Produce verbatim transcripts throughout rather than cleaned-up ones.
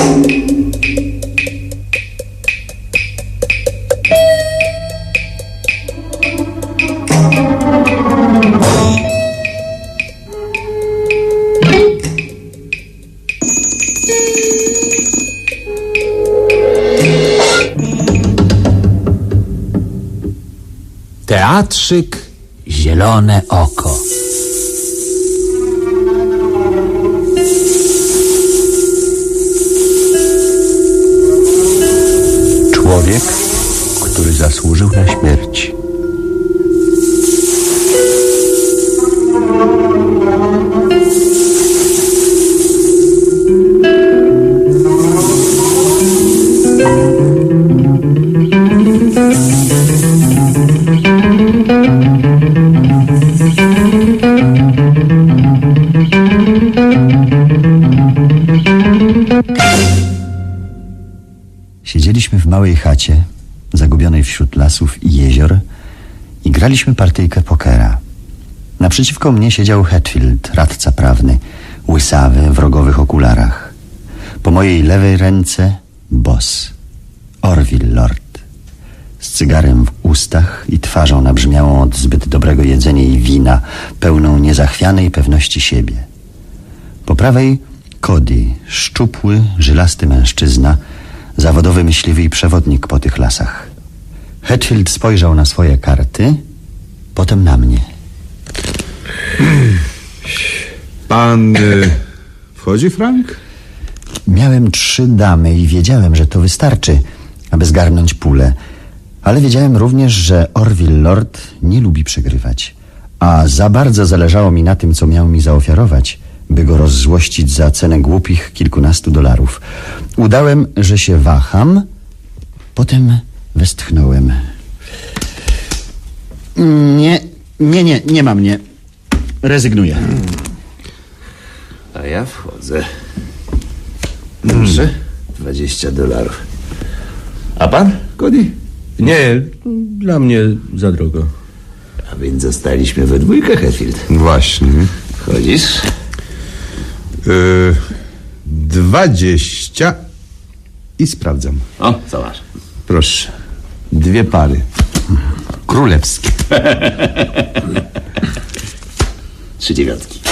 Teatrzyk Zielone Oko. Człowiek, który zasłużył na śmierć. Siedzieliśmy w małej chacie, zagubionej wśród lasów i jezior, i graliśmy partyjkę pokera. Naprzeciwko mnie siedział Hetfield, radca prawny, łysawy, w rogowych okularach. Po mojej lewej ręce boss, Orville Lord, z cygarem w ustach i twarzą nabrzmiałą od zbyt dobrego jedzenia i wina, pełną niezachwianej pewności siebie. Po prawej Cody, szczupły, żylasty mężczyzna, zawodowy myśliwy i przewodnik po tych lasach. Hetfield spojrzał na swoje karty, potem na mnie. Pan y, wchodzi, Frank? Miałem trzy damy i wiedziałem, że to wystarczy, aby zgarnąć pulę. Ale wiedziałem również, że Orville Lord nie lubi przegrywać. A za bardzo zależało mi na tym, co miał mi zaofiarować, by go rozzłościć za cenę głupich kilkunastu dolarów. Udałem, że się waham, potem westchnąłem. Nie, nie, nie, nie ma mnie. Rezygnuję. A ja wchodzę. Dobrze, dwadzieścia dolarów. A pan, Cody? Nie, dla mnie za drogo. A więc zostaliśmy we dwójkę, Hetfield. Właśnie. Wchodzisz? Yy, dwadzieścia i sprawdzam. O, co masz? Proszę. Dwie pary. Królewskie. Trzy dziewiątki.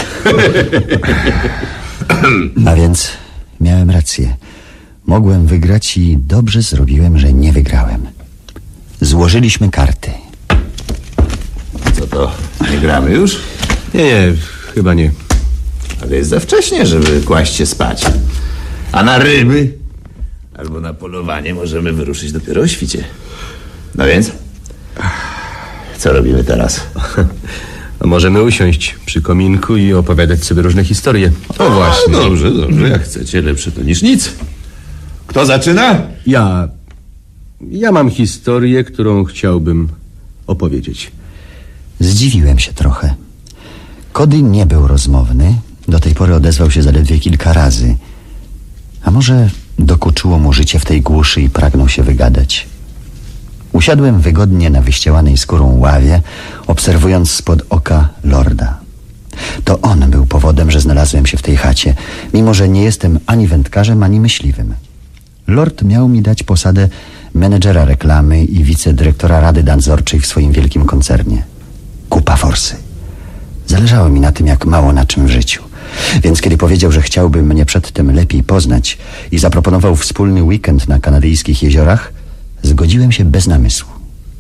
A więc miałem rację. Mogłem wygrać i dobrze zrobiłem, że nie wygrałem. Złożyliśmy karty. Co to, nie gramy już? Nie, nie, chyba nie. Ale jest za wcześnie, żeby kłaść się spać. A na ryby albo na polowanie możemy wyruszyć dopiero o świcie. No więc, co robimy teraz? A możemy usiąść przy kominku i opowiadać sobie różne historie. O właśnie. A, dobrze, dobrze, jak chcecie, lepsze to niż nic. Kto zaczyna? Ja... Ja mam historię, którą chciałbym opowiedzieć. Zdziwiłem się trochę. Cody nie był rozmowny. Do tej pory odezwał się zaledwie kilka razy. A może dokuczyło mu życie w tej głuszy i pragnął się wygadać. Usiadłem wygodnie na wyścielanej skórą ławie, obserwując spod oka Lorda. To on był powodem, że znalazłem się w tej chacie, mimo że nie jestem ani wędkarzem, ani myśliwym. Lord miał mi dać posadę menedżera reklamy i wicedyrektora rady nadzorczej w swoim wielkim koncernie. Kupa forsy. Zależało mi na tym, jak mało na czym w życiu. Więc kiedy powiedział, że chciałby mnie przedtem lepiej poznać i zaproponował wspólny weekend na kanadyjskich jeziorach, zgodziłem się bez namysłu.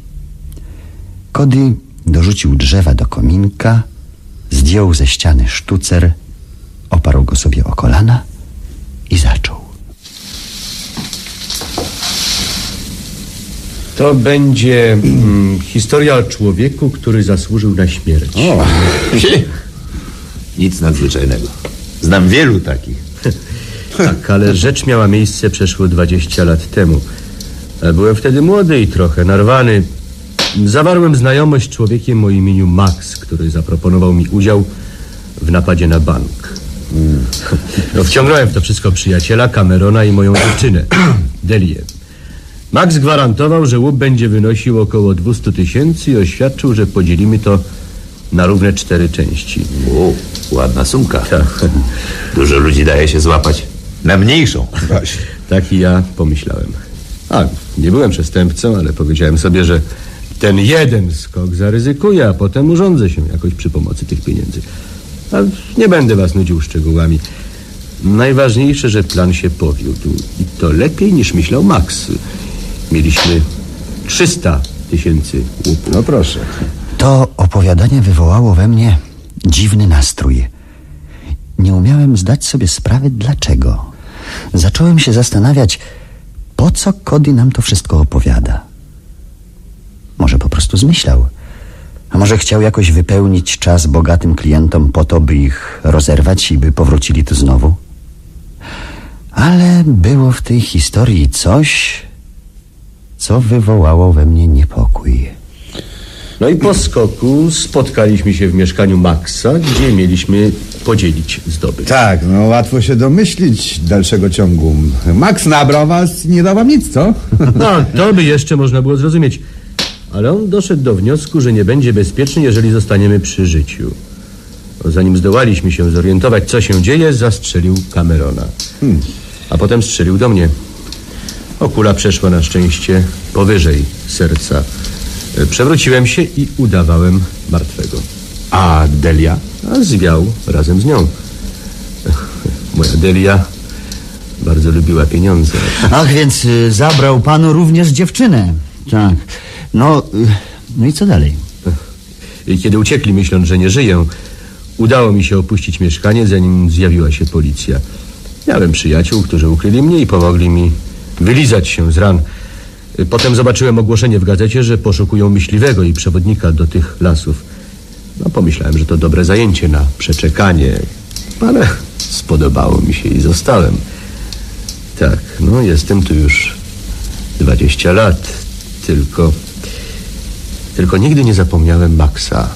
Cody dorzucił drzewa do kominka, zdjął ze ściany sztucer, oparł go sobie o kolana i zaczął. To będzie mm, historia o człowieku, który zasłużył na śmierć. O, nic nadzwyczajnego. Znam wielu takich. Tak, ale rzecz miała miejsce przeszło dwadzieścia lat temu. Byłem wtedy młody i trochę narwany. Zawarłem znajomość z człowiekiem o imieniu Max, który zaproponował mi udział w napadzie na bank. No, wciągnąłem w to wszystko przyjaciela, Camerona i moją dziewczynę, Delię. Max gwarantował, że łup będzie wynosił około dwieście tysięcy i oświadczył, że podzielimy to na równe cztery części. O, ładna sumka. Tak. Dużo ludzi daje się złapać. Na mniejszą. Właśnie. Tak i ja pomyślałem. A, nie byłem przestępcą, ale powiedziałem sobie, że ten jeden skok zaryzykuję, a potem urządzę się jakoś przy pomocy tych pieniędzy. A nie będę was nudził szczegółami. Najważniejsze, że plan się powiódł. I to lepiej niż myślał Max. Mieliśmy trzysta tysięcy łupów. No proszę. To opowiadanie wywołało we mnie dziwny nastrój. Nie umiałem zdać sobie sprawy dlaczego. Zacząłem się zastanawiać, po co Cody nam to wszystko opowiada. Może po prostu zmyślał. A może chciał jakoś wypełnić czas bogatym klientom po to, by ich rozerwać i by powrócili tu znowu? Ale było w tej historii coś, co wywołało we mnie niepokój. No i po skoku spotkaliśmy się w mieszkaniu Maxa, gdzie mieliśmy podzielić zdobyć. Tak, no łatwo się domyślić dalszego ciągu. Max nabrał was i nie dał wam nic, co? No, to by jeszcze można było zrozumieć. Ale on doszedł do wniosku, że nie będzie bezpiecznie, jeżeli zostaniemy przy życiu. Zanim zdołaliśmy się zorientować, co się dzieje, zastrzelił Camerona. Hmm. A potem strzelił do mnie. O, kula przeszła na szczęście powyżej serca. Przewróciłem się i udawałem martwego. A Delia? A zwiał razem z nią. Moja Delia bardzo lubiła pieniądze. Ach, więc y, zabrał panu również dziewczynę. Tak. No, y, no i co dalej? I kiedy uciekli, myśląc, że nie żyję, udało mi się opuścić mieszkanie, zanim zjawiła się policja. Miałem przyjaciół, którzy ukryli mnie i pomogli mi wylizać się z ran. Potem zobaczyłem ogłoszenie w gazecie, że poszukują myśliwego i przewodnika do tych lasów. No, pomyślałem, że to dobre zajęcie na przeczekanie, ale spodobało mi się i zostałem. Tak, no jestem tu już dwadzieścia lat, tylko... Tylko nigdy nie zapomniałem Maxa.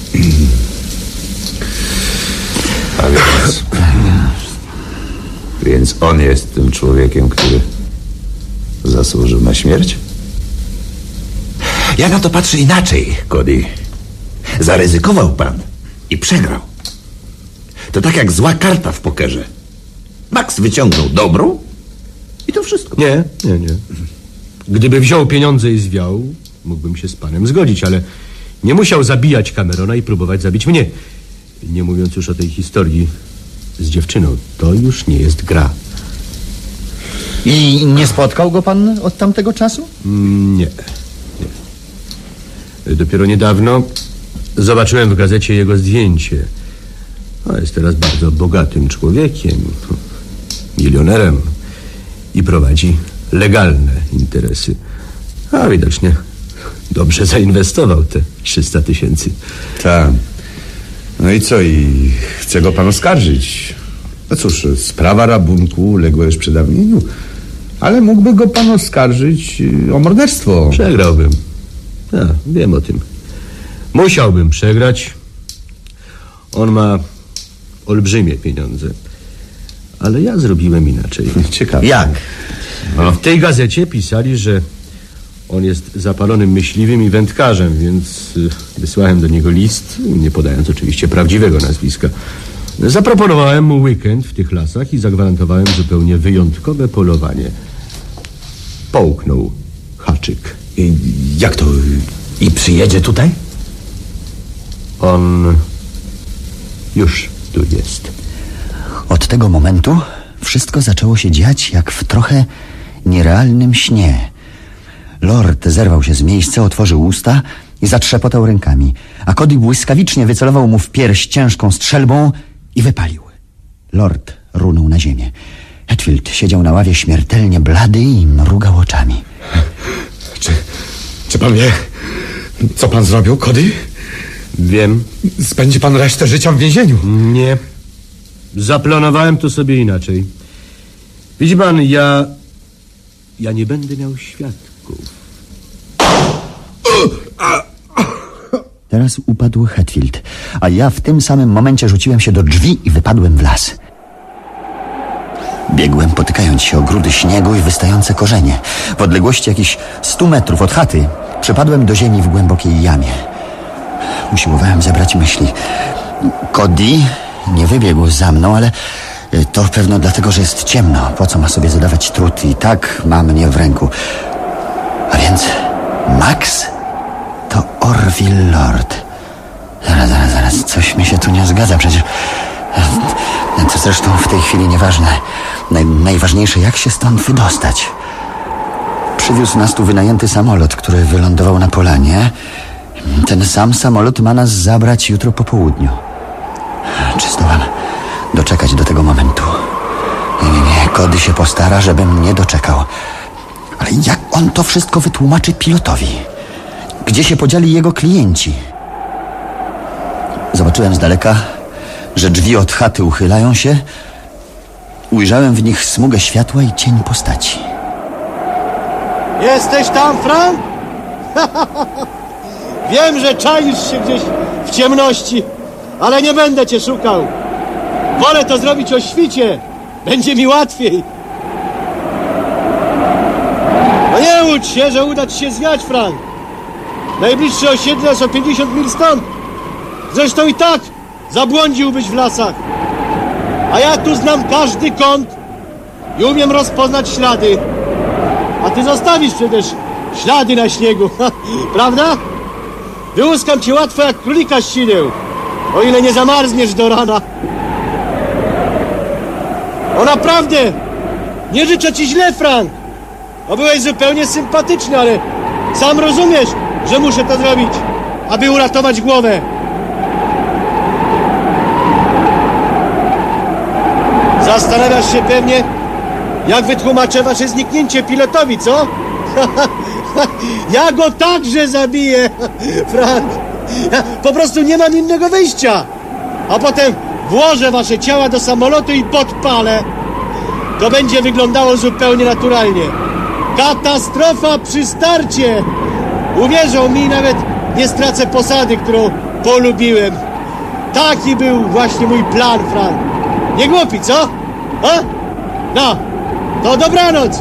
A więc... Więc on jest tym człowiekiem, który zasłużył na śmierć? Ja na to patrzę inaczej, Cody. Zaryzykował pan i przegrał. To tak jak zła karta w pokerze. Max wyciągnął dobrą i to wszystko. Nie, nie, nie. Gdyby wziął pieniądze i zwiał, mógłbym się z panem zgodzić, ale nie musiał zabijać Camerona i próbować zabić mnie. Nie mówiąc już o tej historii z dziewczyną. To już nie jest gra. I nie spotkał go pan od tamtego czasu? Mm, nie, nie. Dopiero niedawno zobaczyłem w gazecie jego zdjęcie. A jest teraz bardzo bogatym człowiekiem, milionerem i prowadzi legalne interesy. A widocznie dobrze zainwestował te trzysta tysięcy. Tak. No i co? I chce go pan oskarżyć. No cóż, sprawa rabunku uległa już przedawnieniu, ale mógłby go pan oskarżyć o morderstwo. Przegrałbym. A, wiem o tym. Musiałbym przegrać. On ma olbrzymie pieniądze. Ale ja zrobiłem inaczej. Ciekawe. Jak? No, w tej gazecie pisali, że on jest zapalonym myśliwym i wędkarzem, więc y, wysłałem do niego list, nie podając oczywiście prawdziwego nazwiska. Zaproponowałem mu weekend w tych lasach i zagwarantowałem zupełnie wyjątkowe polowanie. Połknął haczyk. I jak to? I przyjedzie tutaj? On już tu jest. Od tego momentu wszystko zaczęło się dziać jak w trochę nierealnym śnie. Lord zerwał się z miejsca, otworzył usta i zatrzepotał rękami, a Cody błyskawicznie wycelował mu w pierś ciężką strzelbą i wypalił. Lord runął na ziemię. Hetfield siedział na ławie śmiertelnie blady i mrugał oczami. Czy, czy pan wie, co pan zrobił, Cody? Wiem. Spędzi pan resztę życia w więzieniu. Nie. Zaplanowałem to sobie inaczej. Widzi pan, ja... Ja nie będę miał świadków. Teraz upadł Hetfield, a ja w tym samym momencie rzuciłem się do drzwi i wypadłem w las. Biegłem, potykając się o grudy śniegu i wystające korzenie. W odległości jakichś stu metrów od chaty przypadłem do ziemi w głębokiej jamie. Usiłowałem zebrać myśli. Cody nie wybiegł za mną, ale To pewno dlatego, że jest ciemno. Po co ma sobie zadawać trud? I tak ma mnie w ręku. A więc Max to Orville Lord. Zaraz, zaraz, zaraz. Coś mi się tu nie zgadza. Przecież... To zresztą w tej chwili nieważne. Naj, najważniejsze, jak się stąd wydostać. Przywiózł nas tu wynajęty samolot, który wylądował na polanie. Ten sam samolot ma nas zabrać jutro po południu. Czy zdołam doczekać do tego momentu? Nie, nie, nie. Cody się postara, żebym nie doczekał. Ale jak on to wszystko wytłumaczy pilotowi? Gdzie się podzieli jego klienci? Zobaczyłem z daleka, że drzwi od chaty uchylają się. Ujrzałem w nich smugę światła i cień postaci. Jesteś tam, Frank? Wiem, że czaisz się gdzieś w ciemności, ale nie będę cię szukał. Wolę to zrobić o świcie. Będzie mi łatwiej. No nie łudź się, że uda ci się zwiać, Frank. Najbliższe osiedle jest o pięćdziesiąt mil stąd. Zresztą i tak zabłądziłbyś w lasach. A ja tu znam każdy kąt i umiem rozpoznać ślady. A ty zostawisz przecież ślady na śniegu, prawda? Wyłuskam cię łatwo jak królika z sineł, o ile nie zamarzniesz do rana. O naprawdę, nie życzę ci źle, Frank. O, byłeś zupełnie sympatyczny, ale sam rozumiesz, że muszę to zrobić, aby uratować głowę. Zastanawiasz się pewnie, jak wytłumaczę wasze zniknięcie pilotowi, co? Ja go także zabiję, Frank. Ja po prostu nie mam innego wyjścia. A potem włożę wasze ciała do samolotu i podpalę. To będzie wyglądało zupełnie naturalnie. Katastrofa przy starcie. Uwierzą mi, nawet nie stracę posady, którą polubiłem. Taki był właśnie mój plan, Frank. Nie głupi, co? A? No, to dobranoc.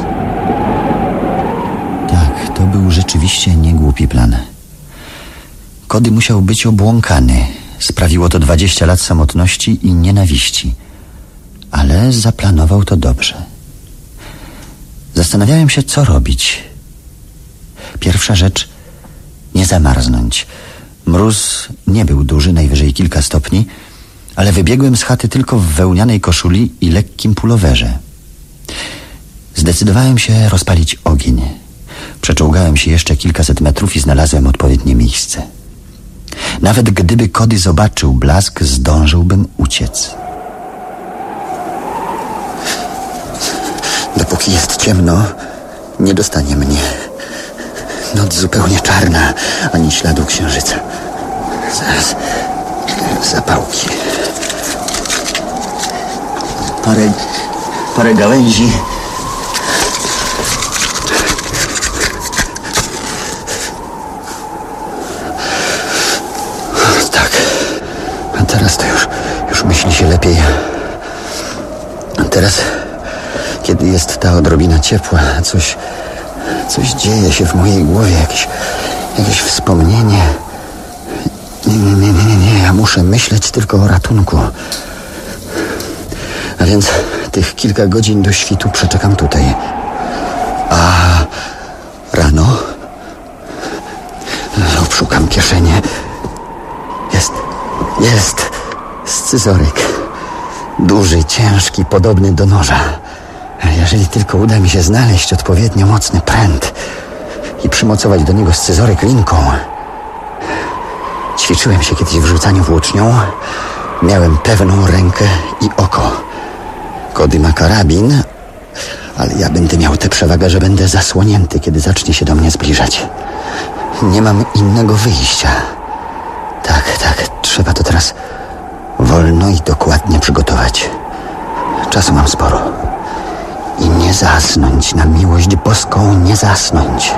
Tak, to był rzeczywiście niegłupi plan. Cody musiał być obłąkany. Sprawiło to dwadzieścia lat samotności i nienawiści. Ale zaplanował to dobrze. Zastanawiałem się, co robić. Pierwsza rzecz, nie zamarznąć. Mróz nie był duży, najwyżej kilka stopni, ale wybiegłem z chaty tylko w wełnianej koszuli i lekkim pulowerze. Zdecydowałem się rozpalić ogień. Przeczołgałem się jeszcze kilkaset metrów i znalazłem odpowiednie miejsce. Nawet gdyby Cody zobaczył blask, zdążyłbym uciec. Dopóki jest ciemno, nie dostanie mnie. Noc zupełnie czarna, ani śladu księżyca. Zaraz, zapałki. Parę, parę gałęzi. Tak, a teraz to już, już myśli się lepiej. A teraz, kiedy jest ta odrobina ciepła, coś, coś dzieje się w mojej głowie, jakieś, jakieś wspomnienie. Nie, nie, nie, nie, nie, ja muszę myśleć tylko o ratunku. A więc tych kilka godzin do świtu przeczekam tutaj. A rano obszukam kieszenie. Jest, jest scyzoryk. Duży, ciężki, podobny do noża. A jeżeli tylko uda mi się znaleźć odpowiednio mocny pręt i przymocować do niego scyzoryk linką. Ćwiczyłem się kiedyś w rzucaniu włócznią. Miałem pewną rękę i oko. Cody ma karabin, ale ja będę miał tę przewagę, że będę zasłonięty, kiedy zacznie się do mnie zbliżać. Nie mam innego wyjścia. Tak, tak, trzeba to teraz wolno i dokładnie przygotować. Czasu mam sporo. I nie zasnąć, na miłość boską nie zasnąć.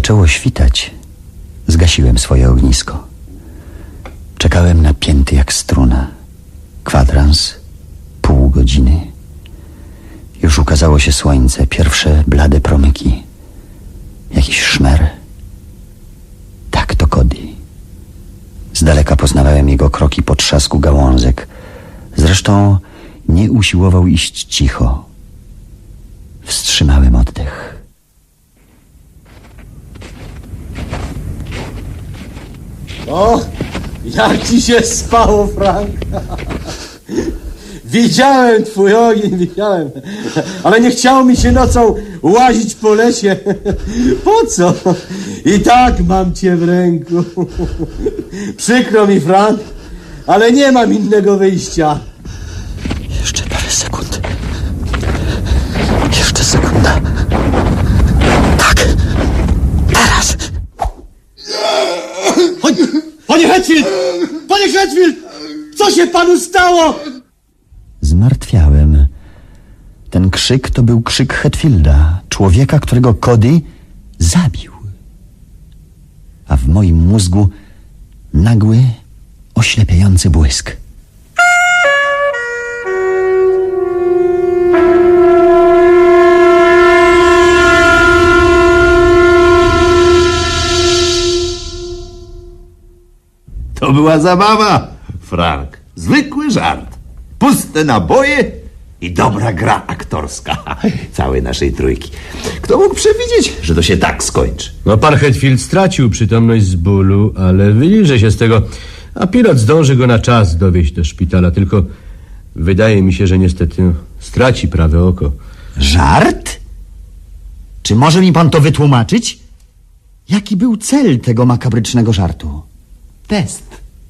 zaczęło świtać, zgasiłem swoje ognisko. Czekałem napięty jak struna. Kwadrans, pół godziny. Już ukazało się słońce, pierwsze blade promyki. Jakiś szmer. Tak, to Cody. Z daleka poznawałem jego kroki po trzasku gałązek. Zresztą nie usiłował iść cicho. Wstrzymałem oddech. O, jak ci się spało, Frank? Widziałem twój ogień, widziałem. Ale nie chciało mi się nocą łazić po lesie. Po co? I tak mam cię w ręku. Przykro mi, Frank, ale nie mam innego wyjścia. Jeszcze parę sekund. Jeszcze sekunda. Tak. Teraz. Panie, panie Hetfield! Panie Hetfield! Co się panu stało? Zmartwiałem. Ten krzyk to był krzyk Hetfielda, człowieka, którego Cody zabił. A w moim mózgu nagły, oślepiający błysk. To była zabawa, Frank. Zwykły żart. Puste naboje i dobra gra aktorska całej naszej trójki. Kto mógł przewidzieć, że to się tak skończy? No, pan Hetfield stracił przytomność z bólu, ale wyliże się z tego, a pilot zdąży go na czas dowieźć do szpitala. Tylko wydaje mi się, że niestety straci prawe oko. Żart? Czy może mi pan to wytłumaczyć? Jaki był cel tego makabrycznego żartu? Test.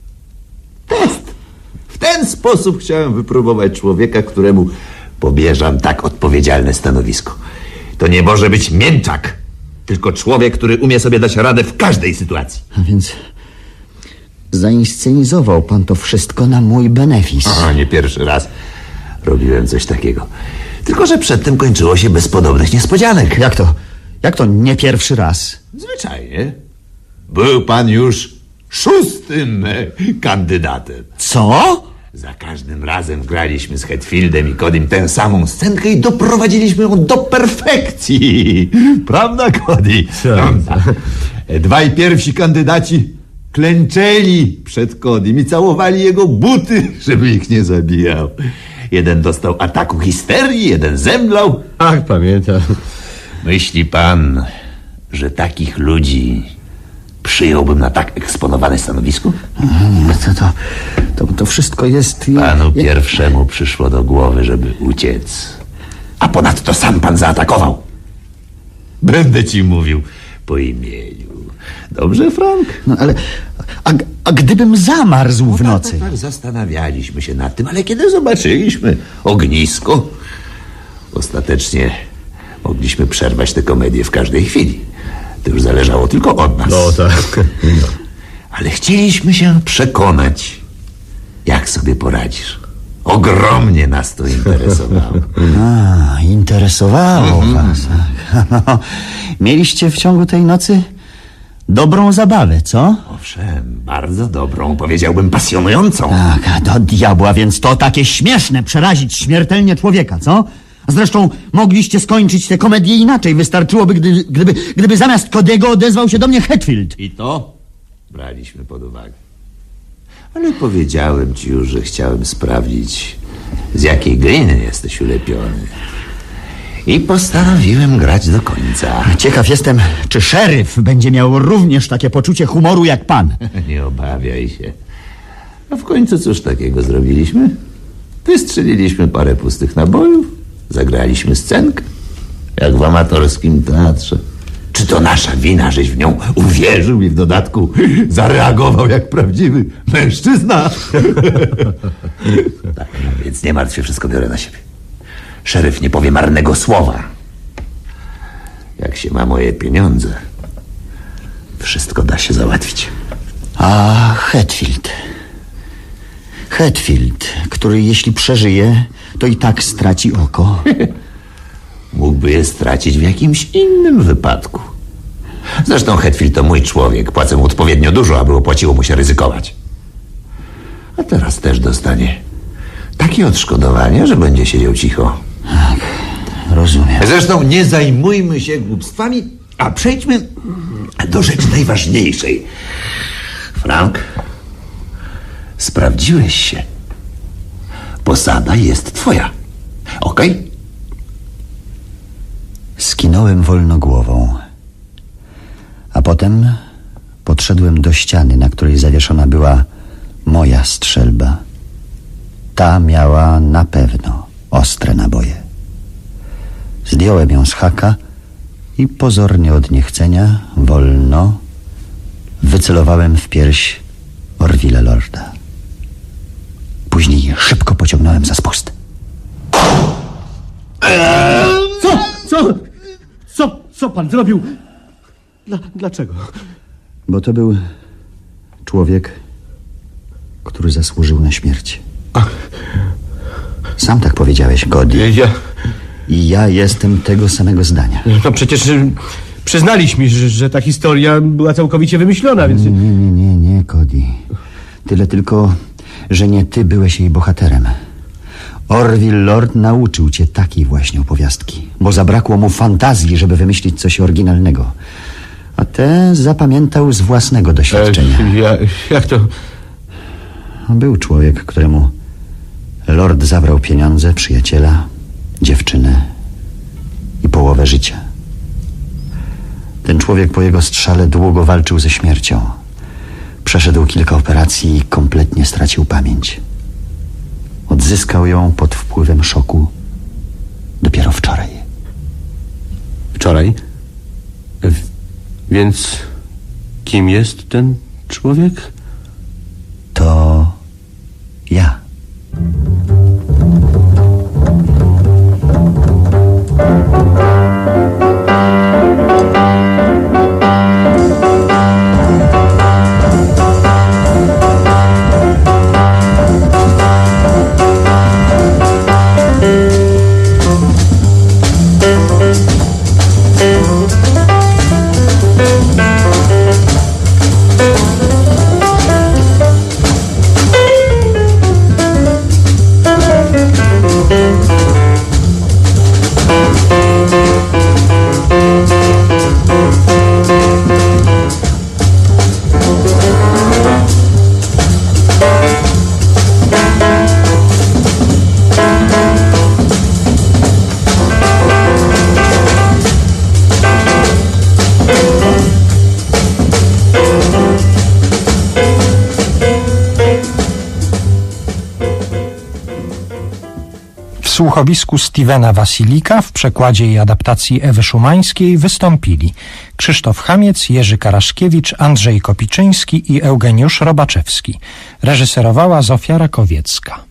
Test. W ten sposób chciałem wypróbować człowieka, któremu powierzam tak odpowiedzialne stanowisko. To nie może być mięczak, tylko człowiek, który umie sobie dać radę w każdej sytuacji. A więc zainscenizował pan to wszystko na mój benefis. Aha, nie pierwszy raz robiłem coś takiego. Tylko że przedtem kończyło się bez podobnych niespodzianek. Jak to? Jak to nie pierwszy raz? Zwyczajnie. Był pan już szóstym e, kandydatem. Co? Za każdym razem graliśmy z Hetfieldem i Codym tę samą scenkę i doprowadziliśmy ją do perfekcji. Prawda, Cody? Dwaj pierwsi kandydaci klęczeli przed Codym i całowali jego buty, żeby ich nie zabijał. Jeden dostał ataku histerii, jeden zemdlał. Ach, pamiętam. Myśli pan, że takich ludzi przyjąłbym na tak eksponowane stanowisko? Nie, to, to, to, to wszystko jest... Panu pierwszemu przyszło do głowy, żeby uciec. A ponadto sam pan zaatakował. Będę ci mówił po imieniu. Dobrze, Frank? No ale... A, a gdybym zamarzł w nocy? Tak, tak, zastanawialiśmy się nad tym, ale kiedy zobaczyliśmy ognisko, ostatecznie mogliśmy przerwać tę komedię w każdej chwili. To już zależało tylko od nas. No tak. Ale chcieliśmy się przekonać, jak sobie poradzisz. Ogromnie nas to interesowało. A, interesowało Mhm. was. No, mieliście w ciągu tej nocy dobrą zabawę, co? Owszem, bardzo dobrą, powiedziałbym pasjonującą. Tak, a do diabła, więc to takie śmieszne, przerazić śmiertelnie człowieka, co? Zresztą mogliście skończyć tę komedię inaczej. Wystarczyłoby, gdy, gdyby, gdyby zamiast Cody'ego odezwał się do mnie Hetfield. I to braliśmy pod uwagę. Ale powiedziałem ci już, że chciałem sprawdzić, z jakiej gliny jesteś ulepiony. I postanowiłem grać do końca. Ciekaw jestem, czy szeryf będzie miał również takie poczucie humoru jak pan. Nie obawiaj się. A w końcu cóż takiego zrobiliśmy? Wystrzeliliśmy parę pustych nabojów, zagraliśmy scenkę, jak w amatorskim teatrze. Czy to nasza wina, żeś w nią uwierzył i w dodatku zareagował jak prawdziwy mężczyzna? Tak, no więc nie martw się, wszystko biorę na siebie. Szeryf nie powie marnego słowa. Jak się ma moje pieniądze, wszystko da się załatwić. A Hetfield. Hetfield, który jeśli przeżyje, to i tak straci oko. Mógłby je stracić w jakimś innym wypadku. Zresztą Hetfield to mój człowiek. Płacę mu odpowiednio dużo, aby opłaciło mu się ryzykować. A teraz też dostanie takie odszkodowanie, że będzie siedział cicho. Tak, rozumiem. Zresztą nie zajmujmy się głupstwami, a przejdźmy do rzeczy najważniejszej. Frank, sprawdziłeś się. Posada jest twoja. Okej? Okay? Skinąłem wolno głową. A potem podszedłem do ściany, na której zawieszona była moja strzelba. Ta miała na pewno ostre naboje. Zdjąłem ją z haka i pozornie od niechcenia, wolno, wycelowałem w pierś Orville'a Lorda. Później szybko pociągnąłem za spust. Co? Co? Co? Co pan zrobił? Dla, dlaczego? Bo to był człowiek, który zasłużył na śmierć. Sam tak powiedziałeś, Cody. Ja... I ja jestem tego samego zdania. No przecież przyznaliśmy, że, że ta historia była całkowicie wymyślona, więc... Nie, nie, nie, nie, Cody. Tyle tylko, że nie ty byłeś jej bohaterem. Orville Lord nauczył cię takiej właśnie opowiastki, bo zabrakło mu fantazji, żeby wymyślić coś oryginalnego. A te zapamiętał z własnego doświadczenia. E, ja, jak to? Był człowiek, któremu Lord zabrał pieniądze, przyjaciela, dziewczynę i połowę życia. Ten człowiek po jego strzale długo walczył ze śmiercią. Przeszedł kilka operacji i kompletnie stracił pamięć. Odzyskał ją pod wpływem szoku dopiero wczoraj. Wczoraj? W... Więc kim jest ten człowiek? To ja. W słuchowisku Stevena Wasilika w przekładzie i adaptacji Ewy Szumańskiej wystąpili Krzysztof Chamiec, Jerzy Karaszkiewicz, Andrzej Kopiczyński i Eugeniusz Robaczewski. Reżyserowała Zofia Rakowiecka.